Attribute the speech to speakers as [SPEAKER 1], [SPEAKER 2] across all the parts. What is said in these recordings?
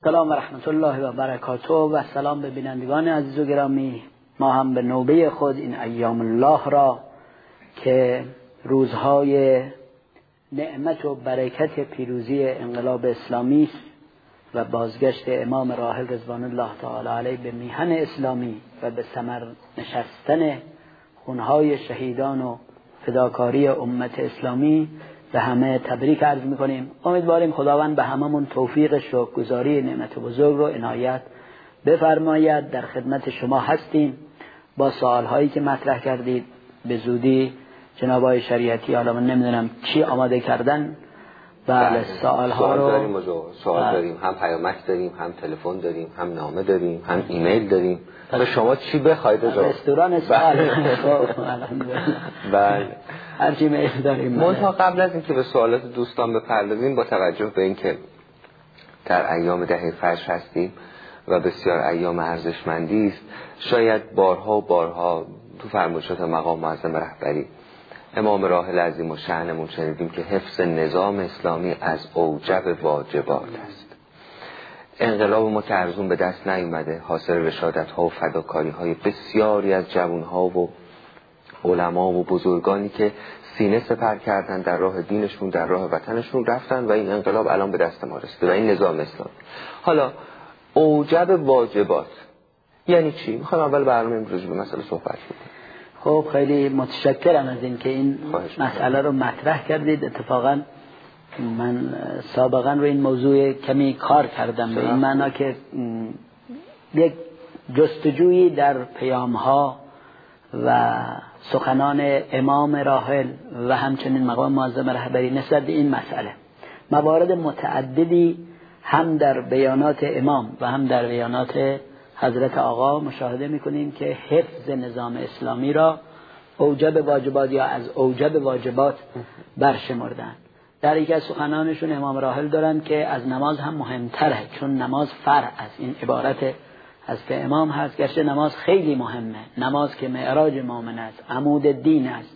[SPEAKER 1] سلام و رحمت الله و برکاته و سلام به بینندگان عزیز و گرامی. ما هم به نوبه خود این ایام الله را که روزهای نعمت و برکت پیروزی انقلاب اسلامی است و بازگشت امام راحل رضوان الله تعالی علیه به میهن اسلامی و به ثمر نشستن خونهای شهیدان و فداکاری امت اسلامی به همه تبریک عرض میکنیم. امیدواریم خداوند به هممون توفیق شکرگزاری نعمت بزرگ رو عنایت بفرماید. در خدمت شما هستیم با سوالهایی که مطرح کردید. به زودی جناب آقای شریعتی، حالا من نمیدونم چی آماده کردن. بله، سوال
[SPEAKER 2] داریم، داریم، هم پیامک داریم، هم تلفن داریم، هم نامه داریم، هم ایمیل داریم. به شما چی بخواید
[SPEAKER 1] رستوران سوال.
[SPEAKER 2] بله،
[SPEAKER 1] هر چی میل داریم.
[SPEAKER 2] منتها قبل از اینکه به سوالات دوستان بپردازیم، با توجه به اینکه در ایام دهه فجر هستیم و بسیار ایام ارزشمندی است، شاید بارها و بارها تو فرمایشات مقام معظم رهبری امام راحل عظیم و شأنمون شنیدیم که حفظ نظام اسلامی از اوجب واجبات است. انقلاب ما که ارزون به دست نیومده، حاصل رشادت ها و فداکاری های بسیاری از جوان ها و علما و بزرگانی که سینه سپر کردن در راه دینشون، در راه وطنشون رفتن و این انقلاب الان به دست ما رسیده و این نظام اسلامی. حالا اوجب واجبات یعنی چی؟ میخوام اول برنامه امروز به مسئله صحبت کنیم.
[SPEAKER 1] خب، خیلی متشکرم از این که این مسئله رو مطرح کردید. اتفاقا من سابقا رو این موضوع کمی کار کردم، به این معنا که یک جستجویی در پیام‌ها و سخنان امام راحل و همچنین مقام معظم رهبری نسبت به این مسئله، موارد متعددی هم در بیانات امام و هم در بیانات حضرت آقا مشاهده میکنیم که حفظ نظام اسلامی را اوجب واجبات یا از اوجب واجبات برشمردن. در یکی از سخنانشون امام راحل دارن که از نماز هم مهمتره، چون نماز فرع از این عبارت حضرت امام هست. گرچه نماز خیلی مهمه، نماز که معراج مؤمن است، عمود دین است،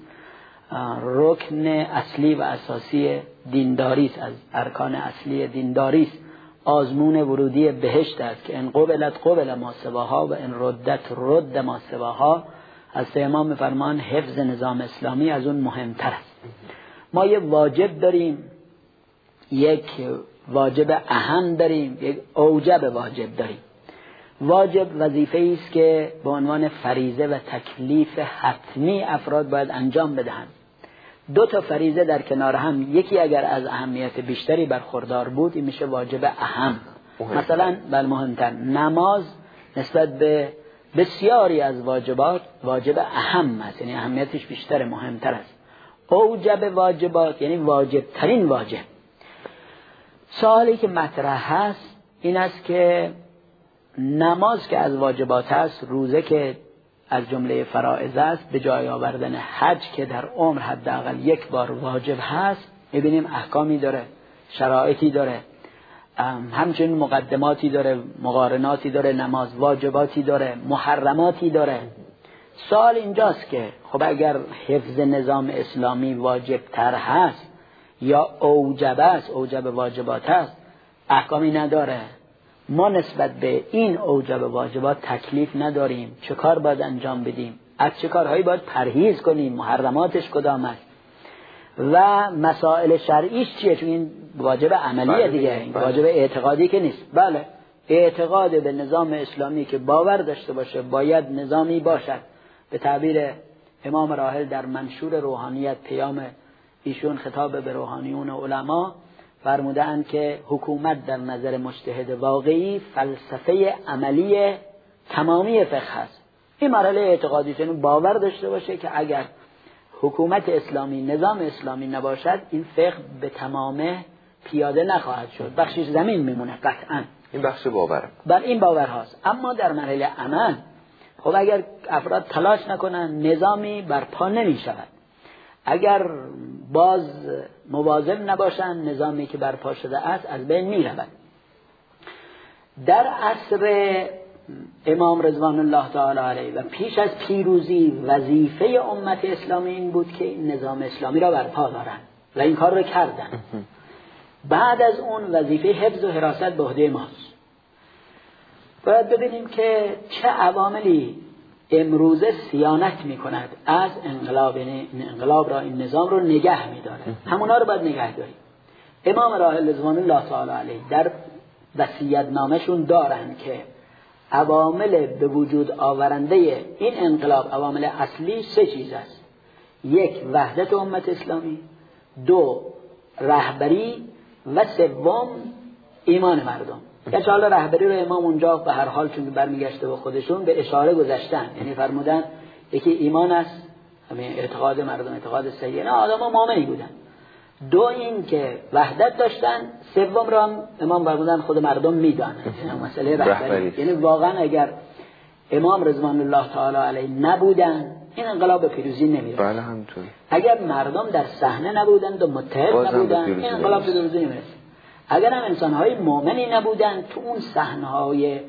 [SPEAKER 1] رکن اصلی و اساسی دینداری است، از ارکان اصلی دینداری است، آزمون ورودی بهشت است که ان قبلت قبل ما سواها و ان ردت رد ما سواها. از امام میفرمان حفظ نظام اسلامی از اون مهمتر است. ما یک واجب داریم، یک واجب اهم داریم، یک اوجب واجب داریم. واجب وظیفه‌ای است که به عنوان فریضه و تکلیف حتمی افراد باید انجام بدهند. دو تا فریضه در کنار هم، یکی اگر از اهمیت بیشتری برخوردار بود، این میشه واجب اهم. مثلا مهمتر نماز نسبت به بسیاری از واجبات واجب اهم است، یعنی اهمیتش بیشتر، مهمتر است. اوجب واجبات یعنی واجب ترین واجب. سوالی که مطرح هست این است که نماز که از واجبات است، روزه که از جمله فرائض است، به جای آوردن حج که در عمر حداقل یک بار واجب هست، می‌بینیم احکامی داره، شرایطی داره، همچنین مقدماتی داره، مقارناتی داره، نماز واجباتی داره، محرماتی داره. سوال اینجاست که خب اگر حفظ نظام اسلامی واجب تر هست یا اوجب است، اوجب واجبات است، احکامی نداره، ما نسبت به این اوجب واجبات تکلیف نداریم، چه کار باید انجام بدیم، از چه کارهایی باید پرهیز کنیم، محرماتش کدام است و مسائل شرعیش چیه، چون این واجب عملیه دیگه، این واجب اعتقادی که نیست. بله، اعتقاد به نظام اسلامی که باور داشته باشه باید نظامی باشد. به تعبیر امام راحل در منشور روحانیت، پیام ایشون خطاب به روحانیون و علما، فرمودند که حکومت در نظر مجتهد واقعی فلسفه عملی تمامی فقه است. این مرحله اعتقادی است، باور داشته باشه که اگر حکومت اسلامی، نظام اسلامی نباشد، این فقه به تمامه پیاده نخواهد شد، بخشش زمین میمونه قطعا.
[SPEAKER 2] این بخش باوره،
[SPEAKER 1] بر این باور هاست. اما در مرحله عمل، خب اگر افراد تلاش نکنن، نظامی برپا نمی شود. اگر باز مواظب نباشن، نظامی که برپا شده است از بین می رود. در عصر امام رضوان الله تعالی علیه و پیش از پیروزی، وظیفه امت اسلامی این بود که این نظام اسلامی را برپا دارن و این کار را کردن. بعد از اون وظیفه حفظ و حراست به عهده ماست. باید ببینیم که چه عواملی امروزه صیانت میکند از انقلاب، این انقلاب را، این نظام رو نگه میداره. همونا رو باید نگه داریم. امام راحل رضوان الله تعالی علیه در وصیت‌نامه‌شون دارن که عوامل به وجود آورنده این انقلاب، عوامل اصلی 3 چیز است. 1 وحدت امت اسلامی، 2 رهبری و 3 ایمان مردم. که حالا رهبری رو امام اونجا به هر حال چون برمیگشته به خودشون به اشاره گذاشتن، یعنی فرمودن یکی ایمان است، همین اعتقاد مردم اعتقاد صحیح، نه آدم‌ها مؤمنی بودن. 2 این که وحدت داشتن، 3 را هم امام فرمودن خود مردم میدانن، یعنی مسئله رهبری. یعنی واقعا اگر امام رضوان الله تعالی علیه نبودن این انقلاب به پیروزی نمیرسید.
[SPEAKER 2] بله همونطور.
[SPEAKER 1] اگر مردم در صحنه نبودند و متحد نبودند این انقلاب به پیروزی نمیرسید. اگر هم انسان‌های مؤمنی نبودن تو اون صحنه‌های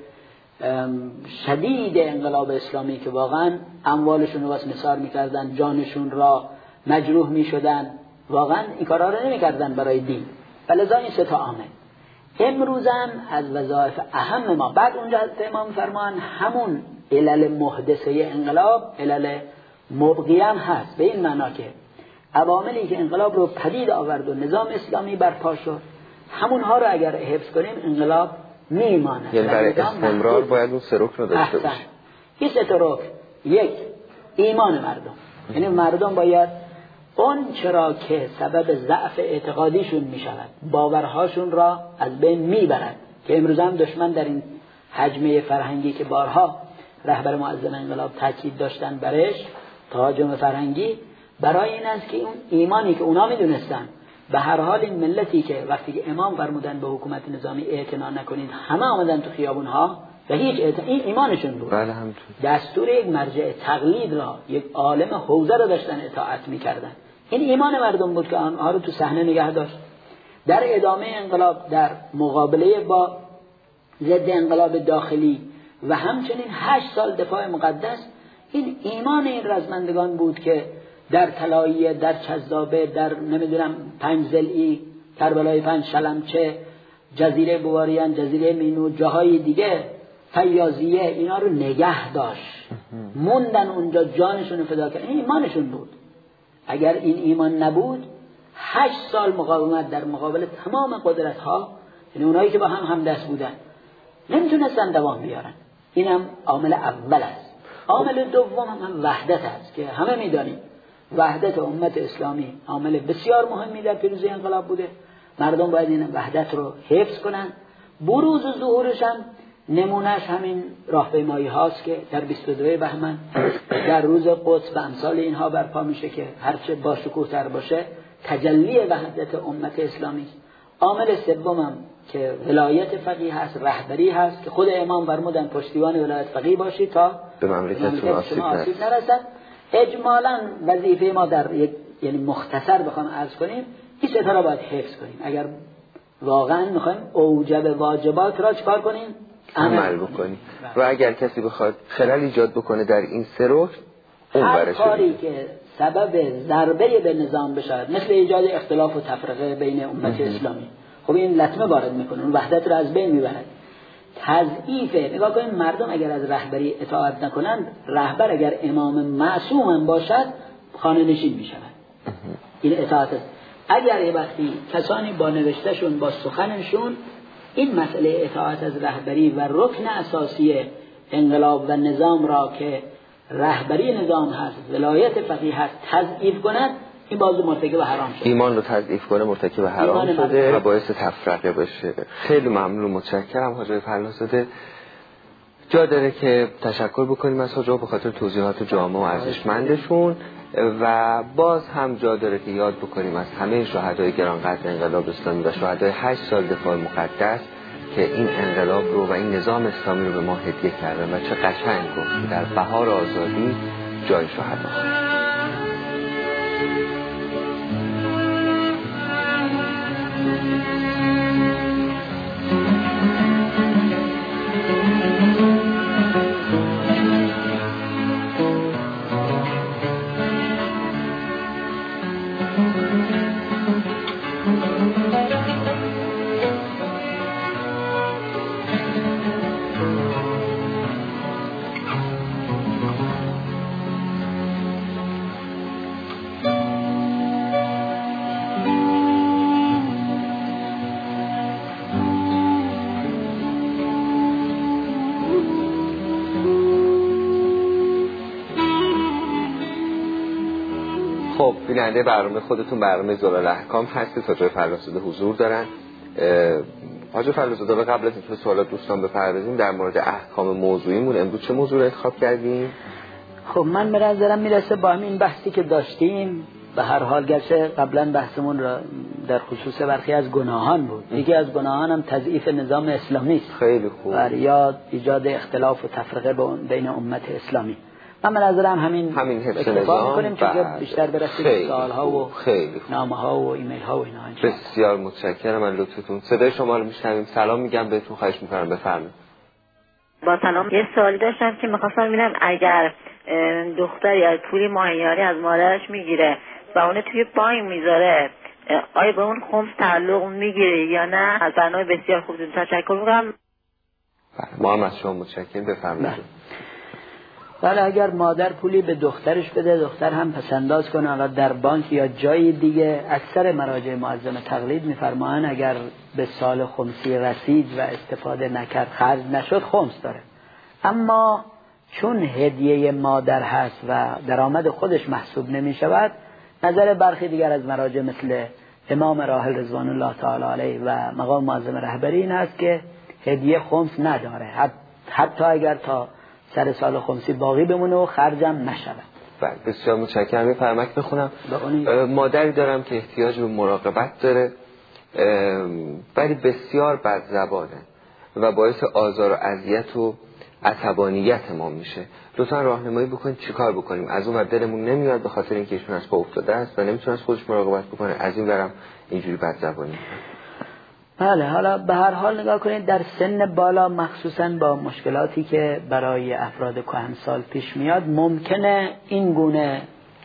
[SPEAKER 1] شدید انقلاب اسلامی که واقعا اموالشون رو نثار می‌کردن، جانشون را مجروح می‌شدن، واقعا این کارا رو نمی‌کردن برای دین. فلذا این 3 عامل امروز هم از وظایف اهم ما. بعد اونجا حضرت امام فرمان همون علل محدثه انقلاب علل مبقی هم هست، به این معنا که عواملی که انقلاب رو پدید آورد و نظام اسلامی برپا شد همونها رو اگر حفظ کنیم انقلاب میماند.
[SPEAKER 2] یعنی برای استمرار باید اون 3 رکن رو داشته باشیم.
[SPEAKER 1] این 3 رکن: 1 ایمان مردم، یعنی مردم باید اون چرا که سبب ضعف اعتقادیشون میشود باورهاشون را از بین میبرد، که امروز هم دشمن در این حجمه فرهنگی که بارها رهبر معظم انقلاب تاکید داشتن برش، تهاجم فرهنگی، برای این است که اون ایمانی که اونا میدونستن به هر حال این ملتی که وقتی که امام فرمودن به حکومت نظامی اعتنا نکنید همه آمدن تو خیابونها و هیچ این ایمانشون بود.
[SPEAKER 2] بله همونطور.
[SPEAKER 1] دستور یک مرجع تقلید را، یک عالم حوزه را داشتن اطاعت میکردن. این ایمان مردم بود که آنها رو تو صحنه نگه داشت. در ادامه انقلاب، در مقابله با ضد انقلاب داخلی و همچنین 8 سال دفاع مقدس، این ایمان این رزمندگان بود که در طلاییه، در چذابه، در نمیدونم 5 ضلعی، کربلای 5 شلمچه، جزیره بواریان، جزیره مینو، جاهای دیگه، فیاضیه، اینا رو نگه داشت. موندن اونجا، جانشون فدا کردن. این ایمانشون بود. اگر این ایمان نبود 8 سال مقاومت در مقابل تمام قدرت ها، یعنی اونایی که با هم همدست بودن، نمیتونستن دوام بیارن. اینم عامل اول است. عامل دوم هم وحدت است که همه میدانیم وحدت امت اسلامی عامل بسیار مهمی در پیروزی انقلاب بوده. مردم باید این وحدت رو حفظ کنن. بروز و ظهورش هم نمونهش همین راهپیمایی هاست که در 22 بهمن در روز قدس و امثال اینها برپا میشه که هرچه با شکوه تر باشه تجلی وحدت امت اسلامی است. عامل سومم که ولایت فقیه هست، رهبری هست که خود امام فرمودن پشتیبان ولایت فقیه باشید تا
[SPEAKER 2] به مملکتتون آسیب
[SPEAKER 1] نرسد. اجمالاً وظیفه ما در یک یعنی مختصر بخوام عرض کنیم این 3 را باید حفظ کنیم. اگر واقعا میخوایم اوجب واجبات را چکار کنیم؟
[SPEAKER 2] عمل بکنیم. و اگر کسی بخواد خلل ایجاد بکنه در این 3 رکن،
[SPEAKER 1] هر کاری که سبب ضربه به نظام بشه، مثل ایجاد اختلاف و تفرقه بین امت اسلامی، خب این لطمه وارد میکنه، اون وحدت را از بین میبرد. تضعیف، نگاه کنید مردم اگر از رهبری اطاعت نکنند، رهبر اگر امام معصوم باشد خانه نشین میشود. این اطاعت است. اگر یه وقتی کسانی با نوشتهشون، با سخنشون این مسئله اطاعت از رهبری و رکن اساسی انقلاب و نظام را که رهبری نظام هست، ولایت فقیه هست، تضعیف کند، این باز مرتکب حرام شده. ایمان
[SPEAKER 2] رو تضعیف کنه مرتکب حرام شده و باعث تفرقه بشه. خیلی ممنون، متشکرم حاج فرخزاده. جا داره که تشکر بکنیم از حاج‌ها به خاطر توضیحات جامع و ارزشمندشون و باز هم جا داره که یاد بکنیم از همه شهدای گرانقدر انقلاب اسلامی و شهدای 8 سال دفاع مقدس که این انقلاب رو و این نظام اسلامی رو به ما هدیه کردن و چه قشنگ گفت در بهار آزادی جای شهدا. خب بیننده برنامه خودتون برنامه ظلال‌احکام هستید. حاج فرخزاده حضور دارن. حاج فرخزاده قبل از اینکه سوالات دوستان بپردازیم در مورد احکام موضوعیمون امروز چه موضوع رو انتخاب کردیم؟
[SPEAKER 1] خب من به نظرم میرسه با همین بحثی که داشتیم به هر حال گرچه قبلا بحثمون را در خصوص برخی از گناهان بود، یکی از گناهان هم تضعیف نظام اسلامی است.
[SPEAKER 2] خیلی خوب.
[SPEAKER 1] یا ایجاد اختلاف و تفرقه بین امت اسلامی. من به نظرم همین
[SPEAKER 2] حفظ نظام
[SPEAKER 1] کنیم که بیشتر برسیم به سوال‌ها و نامه‌ها و ایمیل‌ها و اینا.
[SPEAKER 2] بسیار متشکرم از لطفتون. صدای شما رو میشنویم. سلام میگم بهتون، خواهش میکنم بفرمایید.
[SPEAKER 3] با سلام. یه سوالی داشتم که می‌خواستم ببینم اگر دختری از پولی ماهیاری از مادرش میگیره و اون توی بانک میذاره، آیا به اون خمس تعلق میگیره یا نه؟ از برنامه بسیار خوب تشکر میکنم.
[SPEAKER 2] ما هم از شما متشکرم. بفرمایید.
[SPEAKER 1] بله اگر مادر پولی به دخترش بده، دختر هم پسنداز کنه و در بانک یا جای دیگه، اکثر مراجع معظم تقلید میفرمایند اگر به سال خمسی رسید و استفاده نکرد، خرج نشد، خمس داره. اما چون هدیه مادر هست و درآمد خودش محسوب نمی شود، نظر برخی دیگر از مراجع مثل امام راحل رضوان الله تعالی علیه و مقام معظم رهبری این است که هدیه خمس نداره، حتی اگر تا سر سال خمسی باقی بمونه و خرجم نشود.
[SPEAKER 2] بله بسیار متشکرم. فرمک بخونم. مادری دارم که احتیاج به مراقبت داره ولی بسیار بدزبانه و باعث آزار و اذیت و عصبانیت ما میشه. لطفا راهنمایی بکنید چیکار بکنیم؟ از اون دلمون نمیاد به خاطر اینکه ایشون از پا افتاده است و نمیتونه از خودش مراقبت بکنه، از این برم اینجوری بدزبانی.
[SPEAKER 1] بله حالا به هر حال نگاه کنید در سن بالا مخصوصا با مشکلاتی که برای افراد کهنسال پیش میاد ممکنه این گونه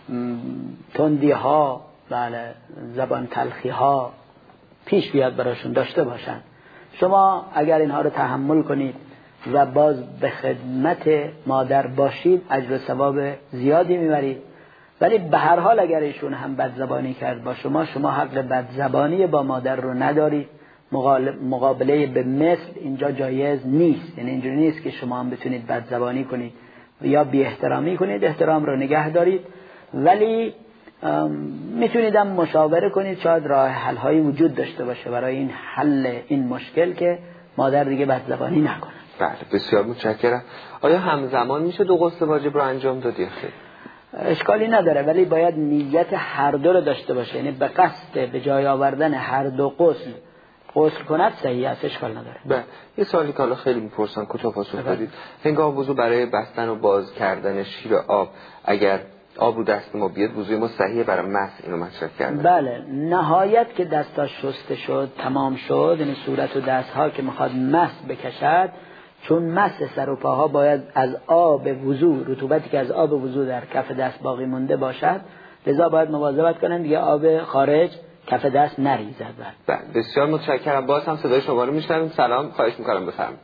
[SPEAKER 1] تندی ها، بله زبان تلخی ها پیش بیاد براشون داشته باشن. شما اگر اینها رو تحمل کنید و باز به خدمت مادر باشید اجر و ثواب زیادی میبرید، ولی به هر حال اگر ایشون هم بدزبانی کرد با شما حق بدزبانی با مادر رو ندارید. مقابله به مثل اینجا جایز نیست، یعنی اینجوری نیست که شما هم بتونید بدزبانی کنید یا بی احترامی کنید، احترام رو نگه دارید، ولی میتونید هم مشاوره کنید، شاید راه حل هایی وجود داشته باشه برای این حل این مشکل که مادر دیگه بدزبانی نکنه.
[SPEAKER 2] بله بسیار متشکرم. آیا همزمان میشه دو غسل واجب رو انجام داد یا خیر؟
[SPEAKER 1] اشکالی نداره، ولی باید نیت هر دو رو داشته باشه، یعنی به قصد به جای آوردن هر دو غسل کند صحیح است، اشکال نداره.
[SPEAKER 2] بله یه سوالی که حالا خیلی میپرسن کوتاه پاسخ بدید. هنگام وضو برای بستن و باز کردن شیر آب اگر آب رو دست ما بیاد وضوی ما صحیحه برای مس؟ اینو مطرح کردن.
[SPEAKER 1] بله نهایت که دستاش شسته شد تمام شد، یعنی صورت و دستها که میخواد مس بکشد، چون مس سر و پاها باید از آب وضو، رطوبتی که از آب وضو در کف دست باقی مونده باشد، لذا باید مواظبت کنن دیگه آب خارج کف دست نریزد.
[SPEAKER 2] بله بسیار متشکرم. باز هم صدای شما رو میشنویم. سلام، خواهش میکنم بفرمایید.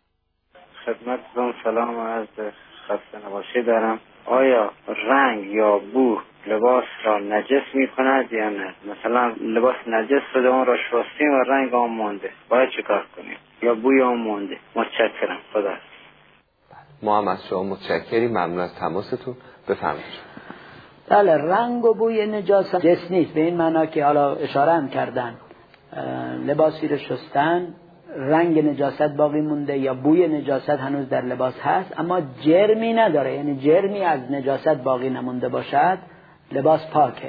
[SPEAKER 4] خدمتتون سلام از خسته نباشید دارم. آیا رنگ یا بو لباس را نجس میکند یا نه؟ مثلا لباس نجس شده اون را شستیم و رنگ آن مونده، باید چیکار کنیم؟ یا بوی آن مونده؟ متشکرم. خدا.
[SPEAKER 2] ما هم از شما متشکریم، ممنون از تماستون. بفرمایید.
[SPEAKER 1] بله رنگ و بوی نجاست نجس نیست، به این معنا که حالا اشاره هم کردن لباسی رو شستن رنگ نجاست باقی مونده یا بوی نجاست هنوز در لباس هست اما جرمی نداره، یعنی جرمی از نجاست باقی نمونده باشد، لباس پاکه.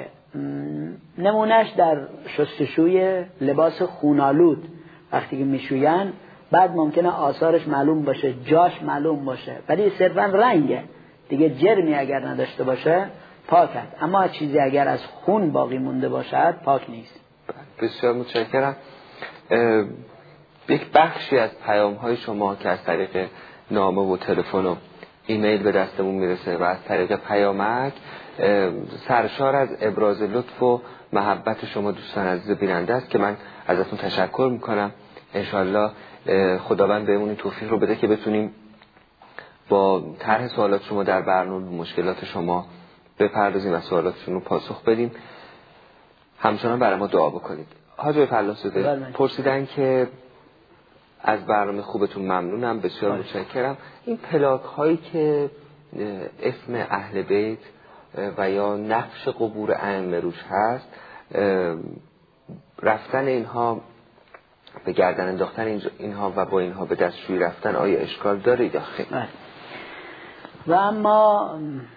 [SPEAKER 1] نمونش در شستشوی لباس خونالود وقتی که میشوین بعد ممکنه آثارش معلوم باشه، جاش معلوم باشه، ولی صرفا رنگه دیگه، جرمی اگر نداشته باشه پاکت، اما چیزی اگر از خون باقی مونده باشد پاک نیست.
[SPEAKER 2] بسیار متشکرم. یک بخشی از پیام های شما که از طریق نامه و تلفن و ایمیل به دستمون میرسه و از طریق پیامک سرشار از ابراز لطف و محبت شما دوستان عزیز بیننده است که من ازتون تشکر میکنم. انشالله خداوند بهمون این توفیق رو بده که بتونیم با طرح سوالات شما در برنامه مشکلات شما بپردازیم و سوالاتشون رو پاسخ بدیم. همچنان برای ما دعا بکنید. حاج فرخزاده پرسیدن که از برنامه خوبتون ممنونم، بسیار متشکرم. این پلاک هایی که اسم اهل بیت و یا نقش قبور ائمه روش هست، رفتن اینها به گردن انداختن اینها و با اینها به دستشویی رفتن آیا اشکال داره یا خیر؟
[SPEAKER 1] و اما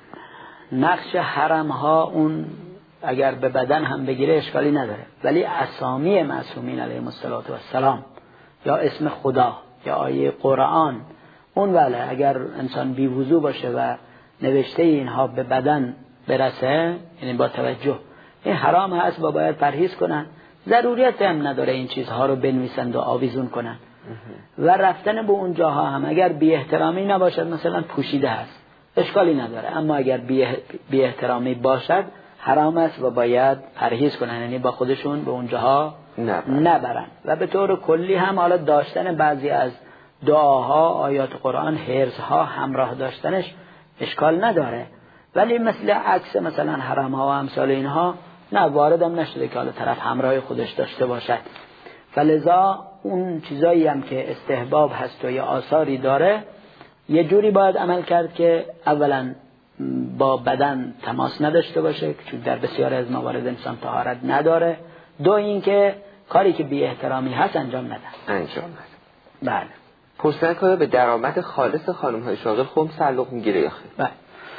[SPEAKER 1] نقش حرم ها اون اگر به بدن هم بگیره اشکالی نداره، ولی اسامی معصومین علیهم السلام یا اسم خدا یا آیه قرآن اون ولی اگر انسان بی وضو باشه و نوشته اینها به بدن برسه، یعنی با توجه، این حرام هست و باید پرهیز کنن. ضروریت هم نداره این چیزها رو بنویسند و آویزون کنن. و رفتن به اون جاها هم اگر بی احترامی نباشد، مثلا پوشیده هست، اشکالی نداره، اما اگر بی احترامی باشد حرام است و باید پرهیز کنن، یعنی با خودشون به اون جاها نبرن. و به طور کلی هم حالا داشتن بعضی از دعاها، آیات قرآن، حرزها همراه داشتنش اشکال نداره، ولی مثل عکس مثلا حرم ها و امثال اینها نه، واردم نشده که حالا طرف همراه خودش داشته باشد. فلذا اون چیزایی هم که استحباب هست و یا آثاری داره، یه جوری باید عمل کرد که اولا با بدن تماس نداشته باشه، چون در بسیار از موارد انسان طهارت نداره. دو اینکه کاری که بی احترامی هست انجام ندن. بله.
[SPEAKER 2] پرسیدن که به درآمد خالص خانم های شاغل خمس تعلق میگیره یا خیر؟
[SPEAKER 1] بله.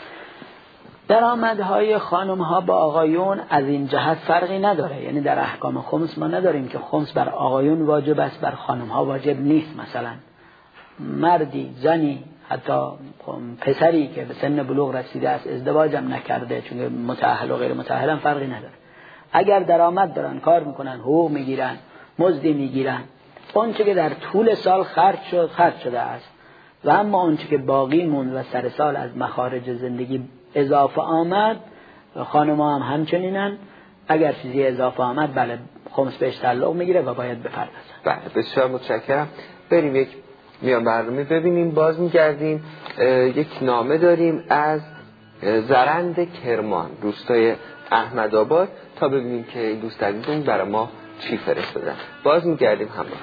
[SPEAKER 1] درآمدهای خانم ها با آقایون از این جهت فرقی نداره، یعنی در احکام خمس ما نداریم که خمس بر آقایون واجب است بر خانم ها واجب نیست. مثلا مردی، زنی، حتی پسری که به سن بلوغ رسیده است، ازدواج هم نکرده، چون متأهل و غیر متأهل هم فرقی نداره، اگر درآمد دارن، کار میکنن، حقوق میگیرن، مزدی میگیرن، اون چه که در طول سال خرج شده است و اما اون چه که باقی موند و سر سال از مخارج زندگی اضافه آمد، خانم‌ها هم همچنینن، اگر چیزی اضافه آمد بله خمس بهش تعلق میگیره و باید بپردازن.
[SPEAKER 2] بله، بسیار متشکرم. بریم یک میان برنامه ببینیم، باز میگردیم. یک نامه داریم از زرند کرمان، روستای احمدآباد، تا ببینیم که این دوست عزیزمون برای ما چی فرستادن. باز میگردیم همراه.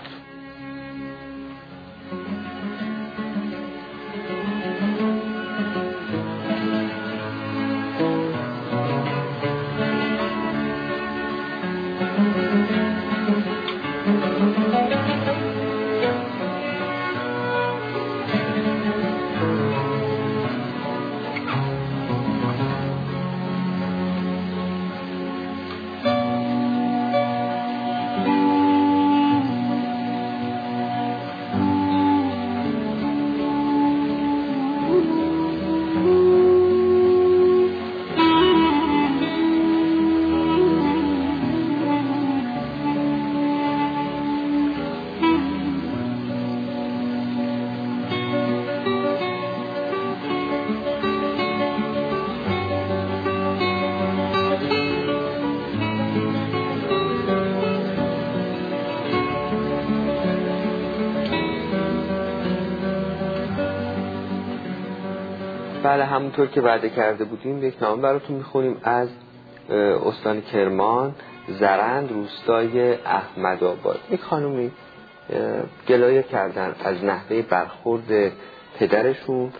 [SPEAKER 2] بله، همونطور که وعده کرده بودیم یک نامه براتون میخونیم از استان کرمان، زرند، روستای احمدآباد. یک خانومی گلایه کردن از نحوه برخورد پدرشون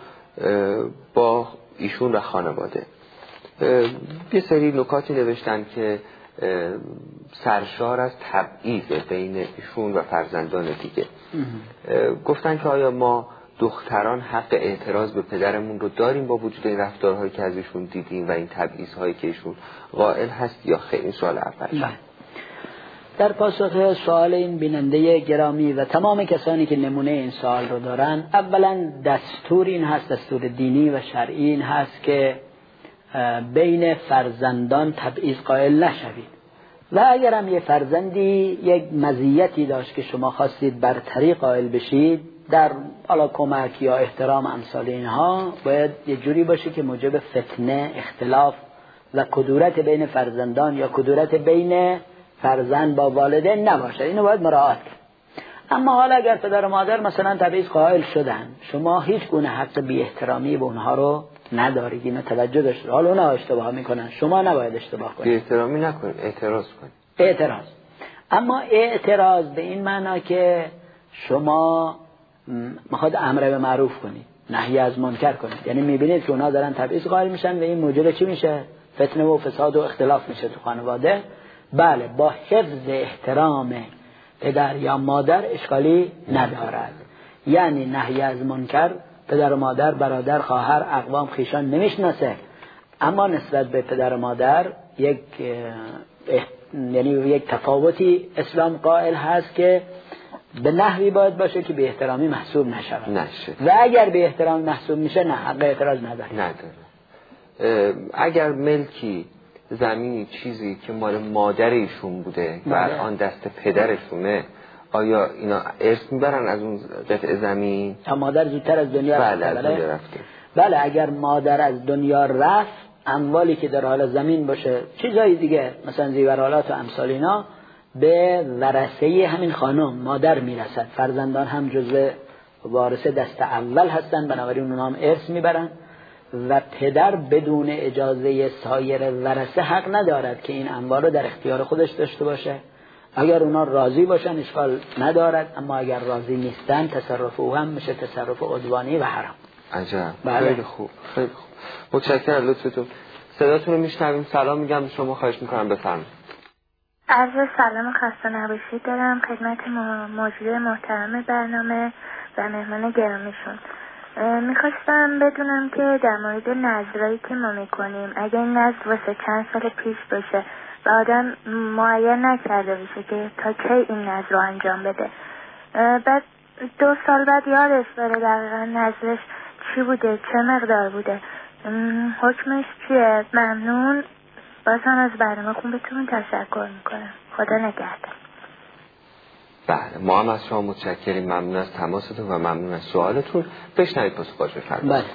[SPEAKER 2] با ایشون و خانواده. یه سری نکاتی نوشتن که سرشار از تبعیض بین ایشون و فرزندان دیگه. گفتن که آیا ما دختران حق اعتراض به پدرمون رو داریم با وجود این رفتارهایی که از ایشون دیدیم و این تبعیض‌هایی که ایشون قائل هست یا خیر؟ این سوال اول.
[SPEAKER 1] در پاسخ سوال این بیننده گرامی و تمام کسانی که نمونه این سوال رو دارن، اولا دستور این هست، دستور دینی و شرعی این هست که بین فرزندان تبعیض قائل نشوید. و اگر هم یه فرزندی یک مزیتی داشت که شما خواستید برتری قائل بشید در علا کمک یا احترام امثال اینها، باید یه جوری باشه که موجب فتنه، اختلاف و کدورت بین فرزندان یا کدورت بین فرزند با والدین نباشه. اینو باید مراعات کرد. اما حالا اگر پدر و مادر مثلا تبعیض قائل شدن، شما هیچ گونه حق بی احترامی به اونها رو ندارید، اینو توجه داشته. حالا اونها اشتباه میکنن، شما نباید اشتباه کنید.
[SPEAKER 2] بی احترامی نکنید، اعتراض کنید.
[SPEAKER 1] اعتراض. اما اعتراض به این معنا که شما میخواد امر به معروف کنید، نهی از منکر کنید. یعنی میبینید که اونا دارن تبعیض قائل میشن و این موجب چی میشه؟ فتنه و فساد و اختلاف میشه تو خانواده. بله، با حفظ احترام پدر یا مادر اشکالی ندارد. یعنی نهی از منکر پدر و مادر، برادر، خواهر، اقوام، خویشان نمیشناسه، اما نسبت به پدر و مادر یعنی یک تفاوتی اسلام قائل هست که به نحوی باید باشه که به احترامی محسوب نشه. و اگر به احترامی محسوب میشه نه، حق اعتراض نداره.
[SPEAKER 2] اگر ملکی، زمینی، چیزی که مال مادر ایشون بوده و الان دست پدرشونه، آیا اینا ارث میبرن از اون قطعه زمین؟
[SPEAKER 1] مادر زودتر از دنیا رفته. بله، اگر مادر از دنیا رفت، اموالی که در حال زمین باشه، چیزایی دیگه مثلا زیورالات و امثال اینا، به ورثه همین خانم مادر میرسد. فرزندان هم جزء وارث دست اول هستن، بنابراین اونها هم ارث میبرن و پدر بدون اجازه سایر ورثه حق ندارد که این اموال رو در اختیار خودش داشته باشه. اگر اونا راضی باشن اشکال ندارد، اما اگر راضی نیستن تصرف او هم میشه تصرف عدوانی و حرام.
[SPEAKER 2] عجب. خیلی خوب، خیلی خوب. متشکرم لطفتون. صداتون رو میشنویم. سلام میگم به شما، خواهش میکنم بفرمایید.
[SPEAKER 5] عرض سلام خسته نباشید دارم خدمت مجری محترم برنامه و مهمان گرامیشون. میخواستم بدونم که در مورد نذرایی که ما میکنیم، اگه این نذر واسه چند سال پیش باشه و آدم معین نکرده باشه که تا کی این نذر رو انجام بده، بعد 2 سال بعد یادش بره دقیقا نذرش چی بوده، چه مقدار بوده، حکمش چیه؟ ممنون. باز هم از برنامه خون بهتون تشکر میکنم. خدا نگهدار.
[SPEAKER 2] بله، ما هم از شما متشکریم. ممنون از تماستون و ممنون از سوالتون. بشنوید پاسخش بفرمایید.
[SPEAKER 1] بله،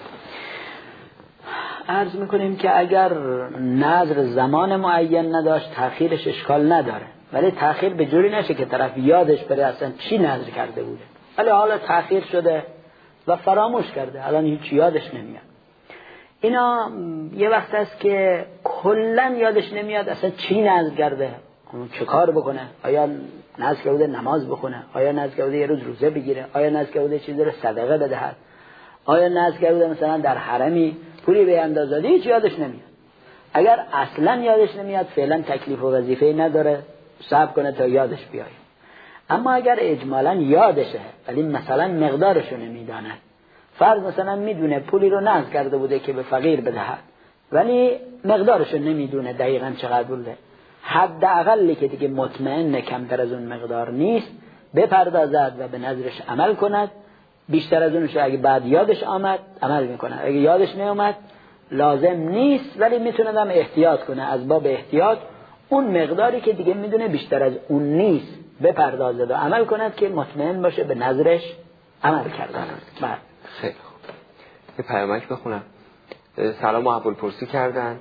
[SPEAKER 1] عرض میکنیم که اگر نذر زمان معین نداشت تأخیرش اشکال نداره، ولی تأخیر به جوری نشه که طرف یادش بره اصلا چی نذر کرده بوده، ولی حالا تأخیر شده و فراموش کرده، الان هیچ یادش نمیاد. اینا یه وقت است که کلن یادش نمیاد اصلا چی نذر کرده، چه کار بکنه، آیا نذر کرده نماز بخونه، آیا نذر کرده یه روز روزه بگیره، آیا نذر کرده چیزی رو صدقه بدهد، آیا نذر کرده مثلا در حرمی پولی به اندازه، هیچ یادش نمیاد. اگر اصلا یادش نمیاد فعلا تکلیف و وظیفه نداره، صبر کنه تا یادش بیاد. اما اگر اجمالا یادشه ولی مثلا مقدارشو نمیداند، فرض مثلا میدونه پولی رو نذر کرده بوده که به فقیر بدهد ولی مقدارشو نمیدونه دقیقاً چقدر بوده، حداقلی که دیگه مطمئن کمتر از اون مقدار نیست بپردازد و به نذرش عمل کند. بیشتر از اونش اگه بعد یادش آمد عمل میکنه، اگه یادش نیامد لازم نیست، ولی میتونه هم احتیاط کنه، از باب احتیاط اون مقداری که دیگه میدونه بیشتر از اون نیست بپردازد و عمل کند که مطمئن باشه به نذرش عمل کردن.
[SPEAKER 2] خیلی خوب. یه پیامک بخونم. سلام و احوالپرسی کردن،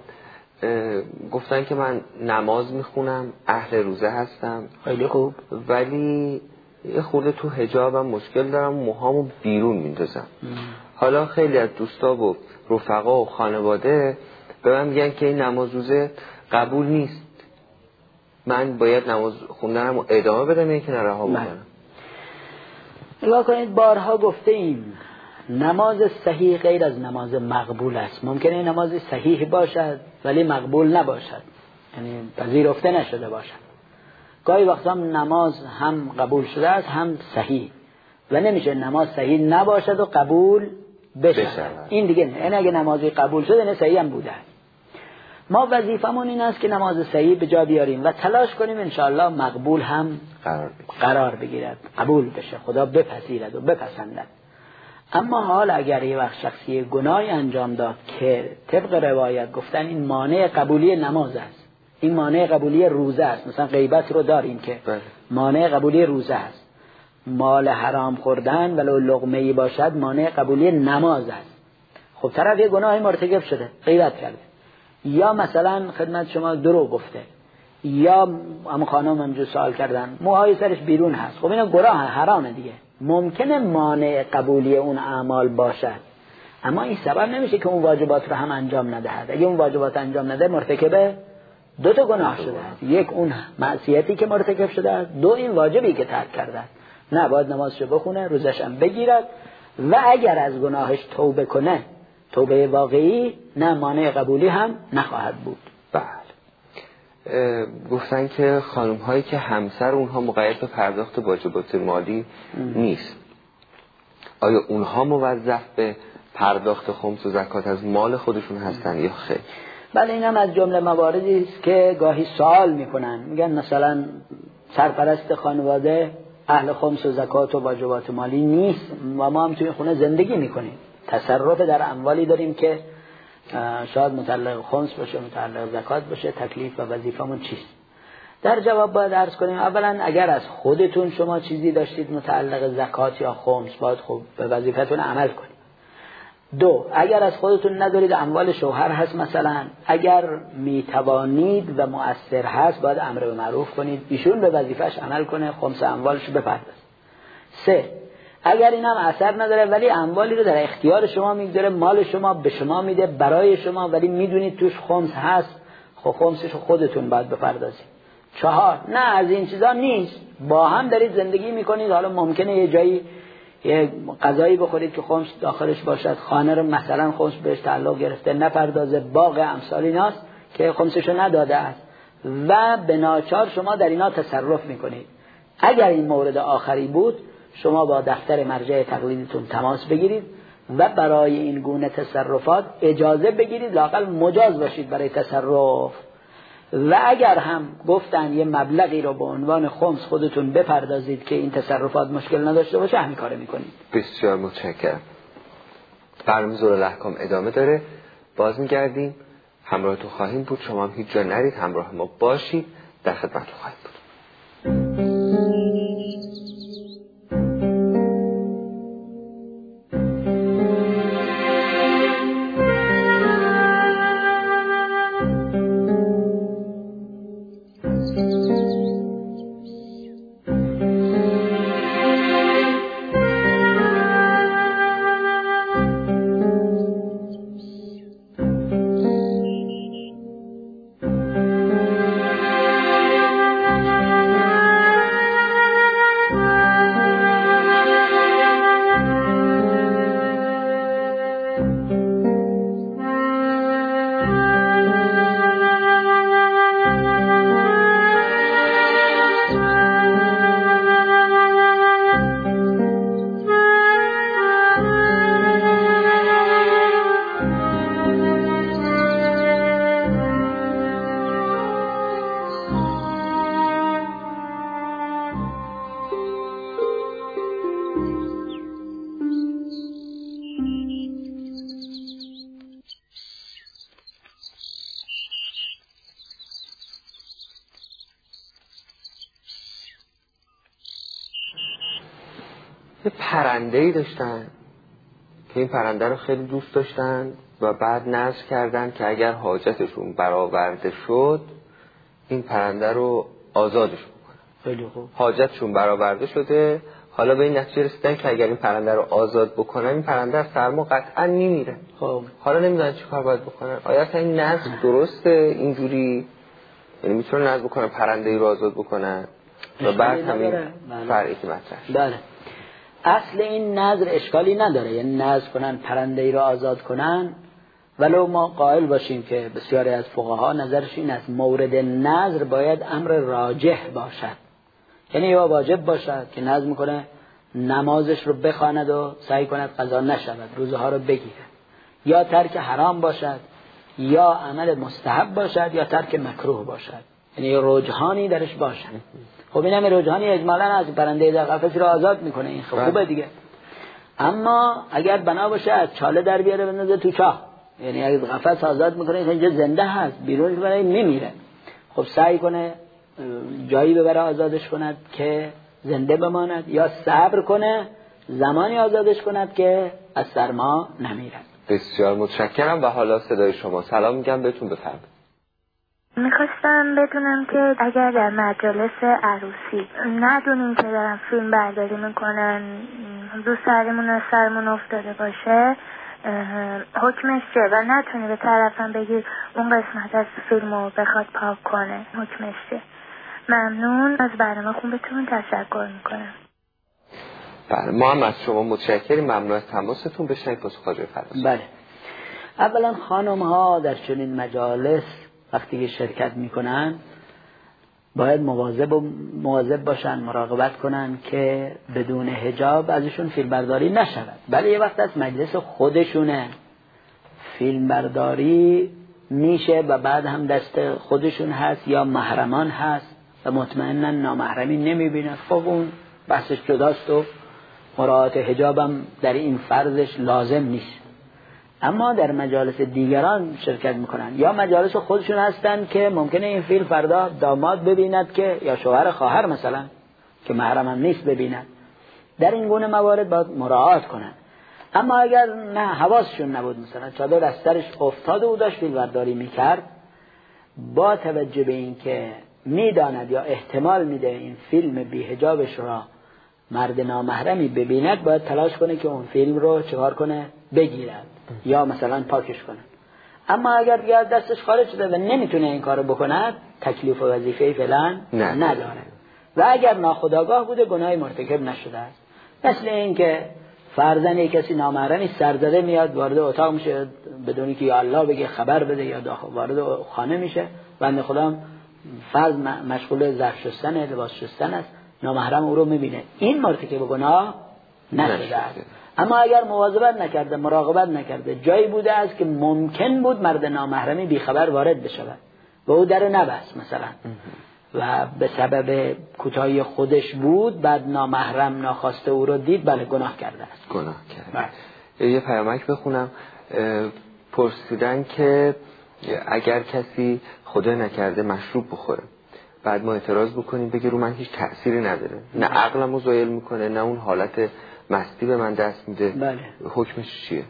[SPEAKER 2] گفتن که من نماز میخونم، اهل روزه هستم.
[SPEAKER 1] خیلی خوب.
[SPEAKER 2] ولی یه خورده تو حجابم مشکل دارم، موهامو بیرون میندازم. حالا خیلی از دوستا و رفقا و خانواده به من میگن که این نماز روزه قبول نیست، من باید نماز خوندنمو ادامه بدم یا که نرها بکنم؟
[SPEAKER 1] نگاه کنید، بارها گفته ایم نماز صحیح غیر از نماز مقبول است. ممکنه نماز صحیح باشد ولی مقبول نباشد، یعنی پذیرفته نشده باشد. گاهی وقتا نماز هم قبول شده است هم صحیح و نمیشه نماز صحیح نباشد و قبول بشود. این دیگه نه، این اگه نمازی قبول شده نه صحیح هم بوده. ما وظیفمون این است که نماز صحیح به جا بیاریم و تلاش کنیم انشاءالله مقبول هم قرار بگیرد، قبول بشه، خدا بپذیرد و بپسندد. اما حال اگر یه وقت شخصی گناهی انجام داد که طبق روایت گفتن این مانع قبولی نماز است، این مانع قبولی روزه است، مثلا غیبت رو داریم که مانع قبولی روزه است، مال حرام خوردن ولو لقمه‌ای باشد مانع قبولی نماز است. خب طرف یه گناهی مرتکب شده، غیبت کرده، یا مثلا خدمت شما دروغ گفته، یا هم خانم همجور سوال کردن موهای سرش بیرون هست، خب اینا گناه حرامه دیگه. ممکنه مانع قبولی اون اعمال باشد، اما این سبب نمیشه که اون واجبات رو هم انجام ندهد. اگه اون واجبات انجام نده مرتکب 2 تا گناه شده است، یک اون معصیتی که مرتکب شده است، 2 این واجبی که ترک کرده است. نه، باید نمازشو بخونه، روزش هم بگیرد و اگر از گناهش توبه کنه، توبه واقعی، نه مانع قبولی هم نخواهد بود.
[SPEAKER 2] بله. گفتن که خانم هایی که همسر اونها مقید به پرداخت واجبات مالی نیست، آیا اونها موظف به پرداخت خمس و زکات از مال خودشون هستن یا خیر؟
[SPEAKER 1] بله، این هم از جمله مواردی است که گاهی سوال میکنن، میگن مثلا سرپرست خانواده اهل خمس و زکات و واجبات مالی نیست و ما هم توی خونه زندگی میکنیم، تصرف در اموالی داریم که شاید متعلق خمس باشه، متعلق زکات باشه، تکلیف و وظیفمون چیست؟ در جواب باید عرض کنیم اولا اگر از خودتون شما چیزی داشتید متعلق زکات یا خمس، باید خب به وظیفتون عمل کنید. دو، اگر از خودتون ندارید، اموال شوهر هست مثلا، اگر میتوانید و مؤثر هست باید امر به معروف کنید، ایشون به وظیفش عمل کنه، خمس اموالش بپردازه. سه، اگر این هم اثر نداره ولی اموالی رو در اختیار شما میگذاره، مال شما به شما میده برای شما، ولی میدونید توش خمس هست، خب خمسش خودتون باید بپردازید. چهار، نه از این چیزا نیست، با هم دارید زندگی میکنید، حالا ممکنه یه جایی یه غذایی بخورید که خمس داخلش باشد، خانه رو مثلا خمس بهش تعلق گرفته نپردازه، باغ امثال ایناست که خمسشو نداده است و به ناچار شما در اینا تصرف میکنید. اگر این مورد آخری بود شما با دفتر مرجع تقلیدتون تماس بگیرید و برای این گونه تصرفات اجازه بگیرید، لااقل مجاز باشید برای تصرف. و اگر هم گفتن یه مبلغی رو به عنوان خمس خودتون بپردازید که این تصرفات مشکل نداشته باشه، همین کارو میکنید.
[SPEAKER 2] بسیار متشکرم. برنامه ظهرالأحکام ادامه داره، باز میگردیم، همراهتون خواهیم بود، شما هم هیچ جا نرید، همراه ما باشید، در خدمتتون خواهیم بود. یه پرنده‌ای داشتن که این پرنده رو خیلی دوست داشتن و بعد نذر کردن که اگر حاجتشون برآورده شد این پرنده رو آزادش بکنن.
[SPEAKER 1] خیلی خوب.
[SPEAKER 2] حاجتشون برآورده شده، حالا به این نتیجه رسیدن که اگر این پرنده رو آزاد بکنن این پرنده از سرما قطعا میمیره.
[SPEAKER 1] خب
[SPEAKER 2] حالا نمیدونن چی کار باید بکنن. آیا اصلا این نذر درسته اینجوری؟ یعنی میتونن نذر بکنن پرنده‌ای رو آزاد بکنن و بعد همین فرعی که مطرح.
[SPEAKER 1] بله. اصل این نذر اشکالی نداره، یعنی نذر کنن پرنده‌ای رو آزاد کنن، ولو ما قائل باشیم که بسیاری از فقها نظرش این است مورد نذر باید امر راجح باشد، یعنی یا واجب باشد که نذر میکنه نمازش رو بخواند و سعی کند قضا نشود، روزها رو بگیره، یا ترک حرام باشد، یا عمل مستحب باشد، یا ترک مکروه باشد، یعنی رجحانی درش باشد. خب این همه رجحانی اجمالاً از پرنده در قفس رو آزاد میکنه، این خوبه دیگه. اما اگر بنا باشه از چاله در بیاره بندازه تو چاه، یعنی اگه قفس آزاد میکنه اینجا زنده هست، بیرون برای میمیره، خب سعی کنه جایی ببره آزادش کند که زنده بماند، یا صبر کنه زمانی آزادش کند که از سرما نمیرد.
[SPEAKER 2] بسیار متشکرم. و حالا صدای شما. سلام میگم بهتون، بفرمایید.
[SPEAKER 5] میخواستم بدونم که اگر در مجالس عروسی ندونیم که دارن فیلم برداری میکنن، دو سرمون از سرمون افتاده باشه، حکمش چه؟ و نتونی به طرفم بگی اون قسمت از فیلمو بخواد پاک کنه، حکمش چه؟ ممنون، از برنامه خوبتون تشکر میکنم.
[SPEAKER 2] بله، ما هم از شما متشکریم، ممنون از تماستون. بشنوید پاسخ آقای فرزانه.
[SPEAKER 1] بله، اولا خانم ها در چنین مجالس وقتی که شرکت میکنن باید مواظب باشن، مراقبت کنن که بدون حجاب ازشون فیلم برداری نشود. بله یه وقت از مجلس خودشونه فیلم برداری میشه و بعد هم دست خودشون هست یا محرمان هست و مطمئنا نامحرمی نمیبینن، خب اون بحثش جداست و مراعات حجابم در این فرضش لازم نیست. اما در مجالس دیگران شرکت میکنن یا مجالس خودشون هستن که ممکنه این فیلم فردا داماد ببیند که یا شوهر خواهر مثلا که محرم هم نیست ببیند، در این گونه موارد باید مراعات کنن. اما اگر نه حواسشون نبود، مثلا چادر از سرش افتاده و داشت فیلم برداری میکرد، با توجه به این که میداند یا احتمال میده این فیلم بی حجابش را مرد نامحرمی ببیند، باید تلاش کنه که اون فیلم رو چکار کنه، بگیرد یا مثلا پاکش کنه. اما اگر دیگر دستش خارج شده و نمیتونه این کارو بکند، تکلیف و وظیفه فعلا نداره و اگر ناخودآگاه بوده گناهی مرتکب نشده است. مثل این که فرزن کسی نامحرمی سرزده میاد وارد اتاق میشه بدونی که یا الله بگه خبر بده یا وارد خانه میشه، بنده خدا فرض مشغول ظرف شستن لباس شستن است، نامحرم او رو میبینه، این مرتکب گناه نشده است. اما اگر مواظبت نکرده، مراقبت نکرده، جایی بوده است که ممکن بود مرد نامحرمی بیخبر وارد بشود و او در نبست مثلا و به سبب کوتاهی خودش بود، بعد نامحرم ناخواسته او رو دید، بله گناه کرده است.
[SPEAKER 2] گناه کرده. یه پیامک بخونم. پرسیدن که اگر کسی خدا نکرده مشروب بخوره، بعد ما اعتراض بکنیم بگه رو من هیچ تأثیری نداره، نه عقلمو زایل میکنه نه اون حالت مستی به من دست میده،
[SPEAKER 1] بله.
[SPEAKER 2] حکمش چیه؟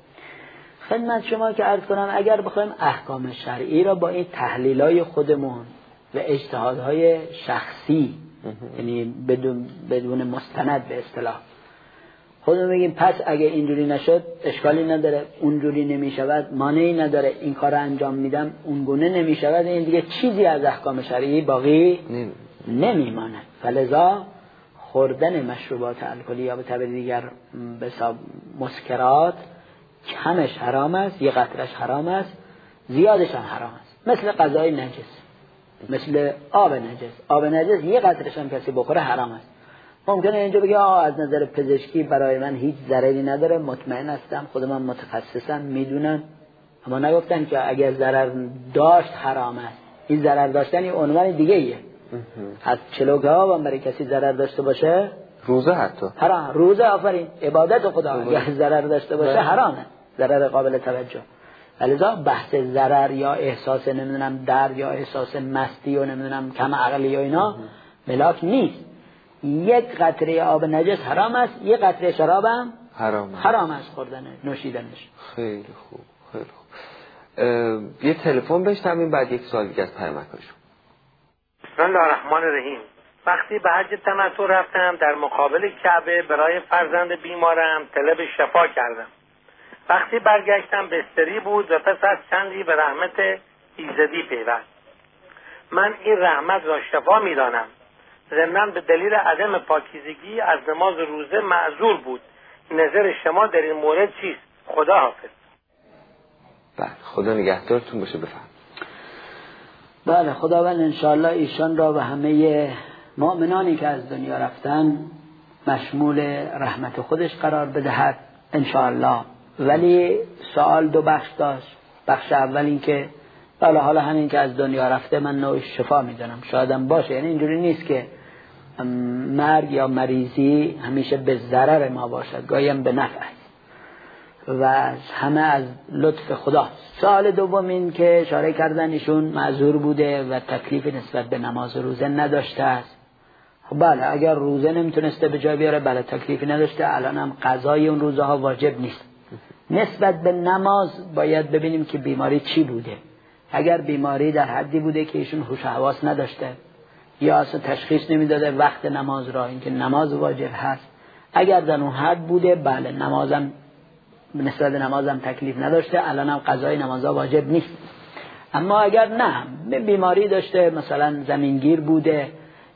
[SPEAKER 1] خدمت شما که عرض کنم اگر بخوایم احکام شرعی را با این تحلیلای خودمون و اجتهادهای شخصی یعنی بدون مستند به اصطلاح خودمون بگیم پس اگه اینجوری نشد اشکالی نداره، اونجوری نمیشود مانعی نداره، این کار انجام میدم اونگونه نمیشود، این دیگه چیزی از احکام شرعی باقی نمیماند. فلذا خوردن مشروبات الکلی یا به تعبیر دیگر به حساب مسکرات کمش حرام است، یه قطرش حرام است، زیادش هم حرام است. مثل غذای نجس، مثل آب نجس یه قطرش هم کسی بخوره حرام است. ممکنه اینجا بگه از نظر پزشکی برای من هیچ ضرری نداره، مطمئن هستم، خودم متخصصم میدونم، اما نگفتن که اگر ضرر داشت حرام است. این ضرر داشتن یه عنوان دیگه ایه. از چلوگاه هم برای کسی ضرر داشته باشه
[SPEAKER 2] روزه حتی
[SPEAKER 1] حرام، روزه آفرین عبادت خدا اگر ضرر داشته باشه حرامه، ضرر قابل توجه. لذا بحث ضرر یا احساس نمیدونم درد یا احساس مستی و نمیدونم کم عقلی و اینا ملاک نیست. یک قطره آب نجس حرام است، یک قطره شراب هم حرام است خوردن نوشیدنش.
[SPEAKER 2] خیلی خوب خیلی خوب. یه تلفن بشنویم بعد یک سوال دیگه از پیامکاشون.
[SPEAKER 6] بسم الله الرحمن الرحیم. وقتی به حج تمتع رفتم در مقابل کعبه برای فرزند بیمارم طلب شفا کردم. وقتی برگشتم بستری بود و پس از چندی به رحمت ایزدی پیوست. من این رحمت را شفا می‌دانم. ضمناً به دلیل عدم پاکیزگی از نماز روزه معذور بود. نظر شما در این مورد چیست؟ خدا حافظ.
[SPEAKER 2] بله خدا نگهدارتون باشه. بفهم.
[SPEAKER 1] بله خداوند انشاءالله ایشان را و همه مؤمنانی که از دنیا رفتن مشمول رحمت خودش قرار بدهد انشاءالله. ولی سوال دو بخش داشت. بخش اول این که حالا همین که از دنیا رفته من نوع شفا میدونم، شایدم باشه، یعنی اینجوری نیست که مرگ یا مریضی همیشه به ضرر ما باشد، گاهی هم به نفع است و همه از لطف خدا. سوال دوم این که اشاره کردن ایشون معذور بوده و تکلیف نسبت به نماز روزه نداشته است. بله اگر روزه نمیتونسته به جای بیاره بله تکلیفی نداشته، الان هم قضای اون روزه ها واجب نیست. نسبت به نماز باید ببینیم که بیماری چی بوده. اگر بیماری در حدی بوده که ایشون هوش و حواس نداشته یا اصلا تشخیص نمیداده وقت نماز را، اینکه نماز واجب هست، اگر در اون حد بوده بله نمازم نسبت به نمازم تکلیف نداشته، الان هم قضای نمازها واجب نیست. اما اگر نه بیماری داشته، مثلا زمینگیر بوده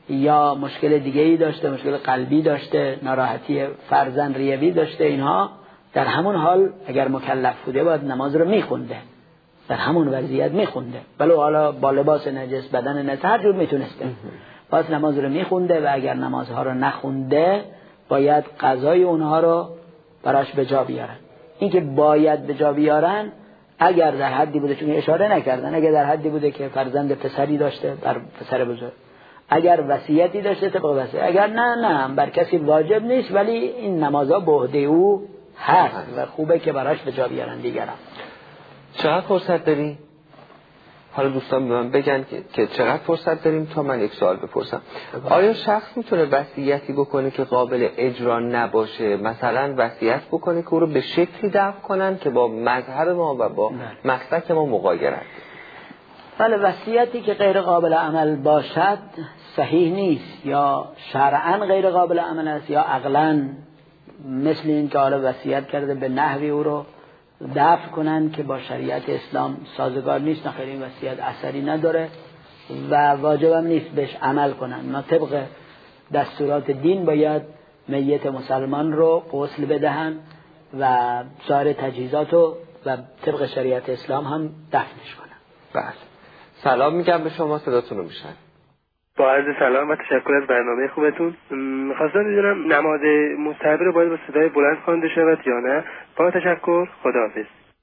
[SPEAKER 1] یا مشکل دیگه ای داشته، مشکل قلبی داشته، ناراحتی فرزند ریوی داشته، اینها در همون حال اگر مکلف بوده باید نماز رو میخونده، در همون وضعیت میخونده، ولو حالا با لباس نجس، بدن نجس، هر جور میتونسته، باز نماز رو میخونده. و اگر نمازها رو نخونده باید قضای اونها رو براش به جا بیارن. این که باید به جا بیارن اگر در حدی بوده، چون اشاره نکردن، اگر در حدی بوده که فرزند پسری داشته، بر پسر بزرگ، اگر وصیتی داشته طبق وصیت، اگر نه بر کسی واجب نیست، ولی این نمازها به عهده او هست و خوبه که براش به جا بیارن دیگران.
[SPEAKER 2] چقدر فرصت داریم؟ حالا دوستان به من بگن که چقدر فرصت داریم تا من یک سوال بپرسم. آیا شخص میتونه وصیتی بکنه که قابل اجرا نباشه؟ مثلا وصیت بکنه که او رو به شکلی دفع کنن که با مذهب ما و با مسلک ما مغایرت.
[SPEAKER 1] بله، وصیتی که غیر قابل عمل باشد صحیح نیست، یا شرعاً غیر قابل عمل است، یا عقلاً مثل این که حالا وصیت کرده به نحوی او رو دفع کنن که با شریعت اسلام سازگار نیست. نخیر، این وصیت اثری نداره و واجب هم نیست بهش عمل کنن. ما طبق دستورات دین باید میت مسلمان رو غسل بدهن و سایر تجهیزات رو و طبق شریعت اسلام هم دفنش کنن.
[SPEAKER 2] بله، سلام میگم به شما، صداتون رو میشن.
[SPEAKER 7] با عرض سلام و تشکر از برنامه خوبتون. می‌خواستم بدونم نماز مستحب رو باید با صدای بلند خوانده شود یا نه؟ با تشکر، خداحافظ.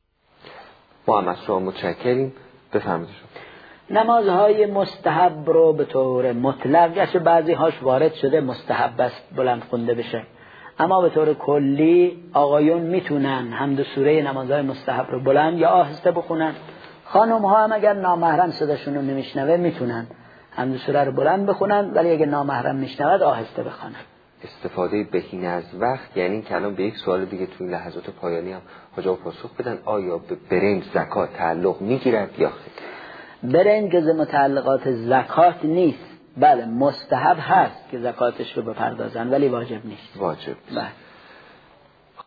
[SPEAKER 2] ما هم از شما متشکریم. بفرمایید.
[SPEAKER 1] نمازهای مستحب رو به طور مطلق، گرچه بعضی هاش وارد شده مستحب است بلند خونده بشه، اما به طور کلی آقایون میتونن حمد و سوره نمازهای مستحب رو بلند یا آهسته بخونن. خانم ها هم اگر نامحرم صداشون رو نمیشنوه میتونن حمد و سوره رو بلند بخونن، ولی اگر نامحرم میشنود آهسته بخونن.
[SPEAKER 2] استفاده بهینه از وقت، یعنی که الان به یک سوال دیگه توی لحظات پایانی هم حاجا پاسخ بدن، آیا به برنج زکات تعلق میگیرد یا خیر؟
[SPEAKER 1] برنج جز متعلقات زکات نیست، بله مستحب هست که زکاتش رو بپردازن ولی واجب نیست.
[SPEAKER 2] واجب.
[SPEAKER 1] بله.